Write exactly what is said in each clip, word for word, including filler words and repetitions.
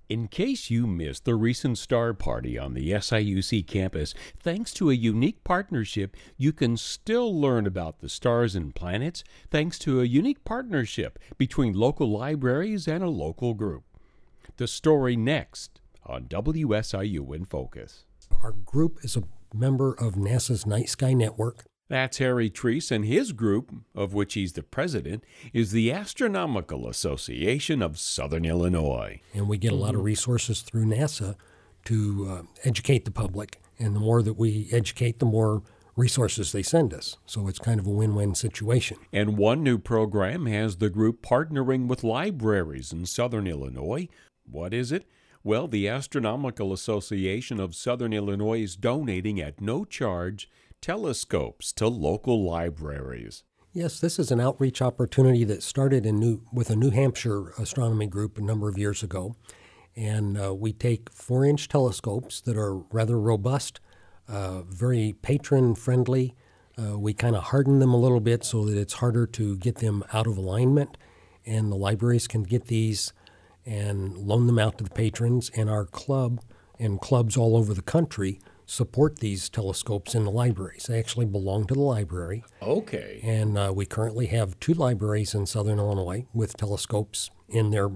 In case you missed the recent star party on the S I U C campus, thanks to a unique partnership, you can still learn about the stars and planets thanks to a unique partnership between local libraries and a local group. The story next on W S I U in Focus. Our group is a member of NASA's Night Sky Network. That's Harry Treese, and his group, of which he's the president, is the Astronomical Association of Southern Illinois. And we get a lot of resources through NASA to uh, educate the public. And the more that we educate, the more resources they send us. So it's kind of a win-win situation. And one new program has the group partnering with libraries in Southern Illinois. What is it? Well, the Astronomical Association of Southern Illinois is donating at no charge telescopes to local libraries. Yes, this is an outreach opportunity that started in New, with a New Hampshire astronomy group a number of years ago. And uh, we take four-inch telescopes that are rather robust, uh, very patron-friendly. Uh, we kind of harden them a little bit so that it's harder to get them out of alignment. And the libraries can get these and loan them out to the patrons. And our club and clubs all over the country support these telescopes in the libraries. They actually belong to the library. Okay. And uh, we currently have two libraries in Southern Illinois with telescopes in their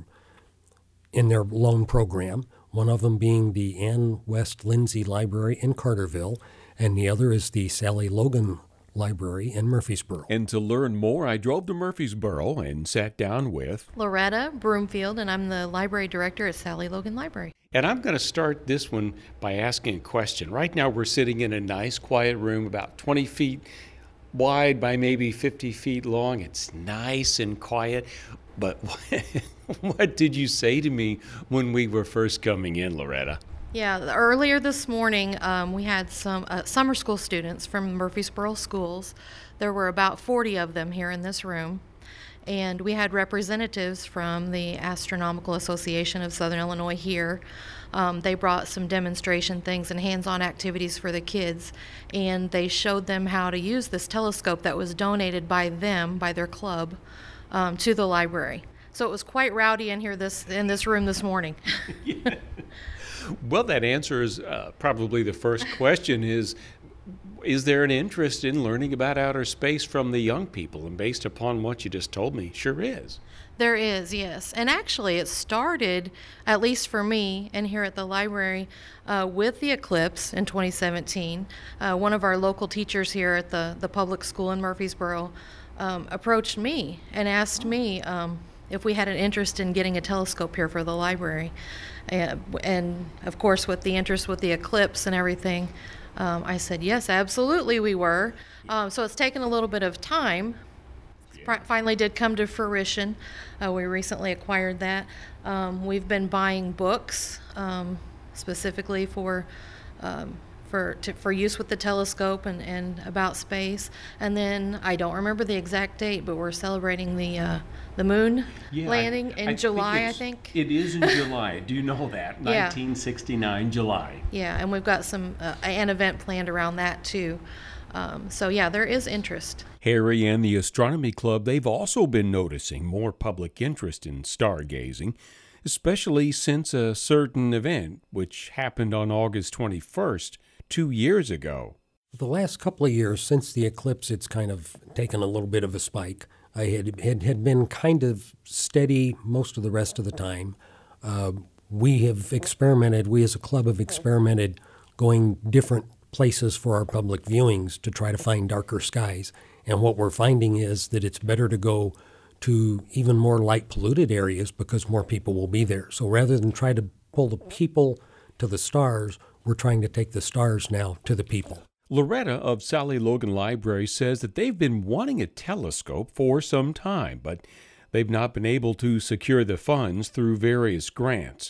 in their loan program, one of them being the Ann West Lindsay Library in Carterville, and the other is the Sally Logan Library in Murfreesboro. And to learn more, I drove to Murfreesboro and sat down with Loretta Broomfield, and I'm the library director at Sally Logan Library. And I'm going to start this one by asking a question. Right now we're sitting in a nice quiet room about twenty feet wide by maybe fifty feet long. It's nice and quiet. But what did you say to me when we were first coming in, Loretta? Yeah, earlier this morning um, we had some uh, summer school students from Murfreesboro schools. There were about forty of them here in this room. And we had representatives from the Astronomical Association of Southern Illinois here. Um, they brought some demonstration things and hands-on activities for the kids, and they showed them how to use this telescope that was donated by them, by their club, um, to the library. So it was quite rowdy in here this in this room this morning. Yeah. Well, that answers uh, probably the first question is, is there an interest in learning about outer space from the young people? And based upon what you just told me, sure is. There is, yes. And actually it started, at least for me and here at the library, uh, with the eclipse in twenty seventeen. Uh, one of our local teachers here at the, the public school in Murfreesboro um, approached me and asked me um, if we had an interest in getting a telescope here for the library. Uh, and of course, with the interest with the eclipse and everything, Um, I said, yes, absolutely we were. Um, so it's taken a little bit of time. Yeah. Finally did come to fruition. Uh, we recently acquired that. Um, we've been buying books um, specifically for um, for to, for use with the telescope and, and about space. And then I don't remember the exact date, but we're celebrating the uh, the moon yeah, landing I, in I July, think I think. It is in July. Do you know that? Yeah. nineteen sixty-nine, July. Yeah, and we've got some uh, an event planned around that too. Um, so yeah, there is interest. Harry and the Astronomy Club, they've also been noticing more public interest in stargazing, especially since a certain event which happened on August twenty-first, two years ago. The last couple of years since the eclipse, it's kind of taken a little bit of a spike. I had had, had been kind of steady most of the rest of the time. Uh, we have experimented, we as a club have experimented going different places for our public viewings to try to find darker skies. And what we're finding is that it's better to go to even more light polluted areas because more people will be there. So rather than try to pull the people to the stars, we're trying to take the stars now to the people. Loretta of Sally Logan Library says that they've been wanting a telescope for some time, but they've not been able to secure the funds through various grants.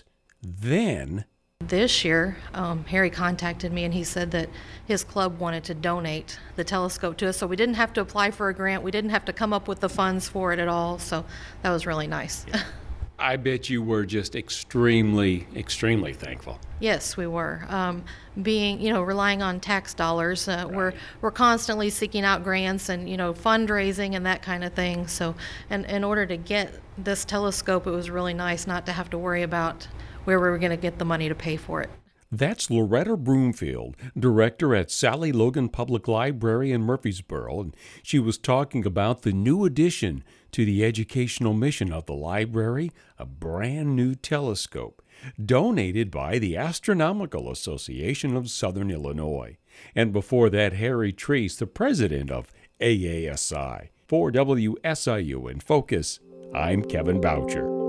Then, this year, um, Harry contacted me and he said that his club wanted to donate the telescope to us, so we didn't have to apply for a grant. We didn't have to come up with the funds for it at all, so that was really nice. Yeah. I bet you were just extremely, extremely thankful. Yes, we were. Um, being, you know, relying on tax dollars, uh, right. we're we're constantly seeking out grants and, you know, fundraising and that kind of thing. So, and in order to get this telescope, it was really nice not to have to worry about where we were going to get the money to pay for it. That's Loretta Broomfield, director at Sally Logan Public Library in Murfreesboro, and she was talking about the new addition to the educational mission of the library, a brand new telescope, donated by the Astronomical Association of Southern Illinois. And before that, Harry Treese, the president of A A S I. For W S I U in Focus, I'm Kevin Boucher.